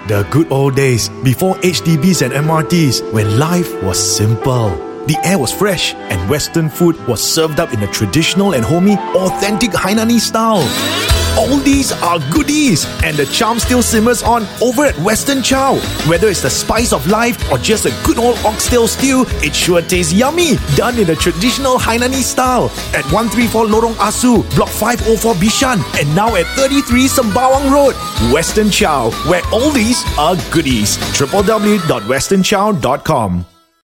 The good old days before HDBs and MRTs, when life was simple. The air was fresh and Western food was served up in a traditional and homey, authentic Hainanese style. All these are goodies, and the charm still simmers on over at Western Chow. Whether it's the spice of life or just a good old oxtail stew, it sure tastes yummy, done in a traditional Hainanese style. At 134 Lorong Asu, Block 504 Bishan, and now at 33 Sembawang Road. Western Chow, where all these are goodies. www.westernchow.com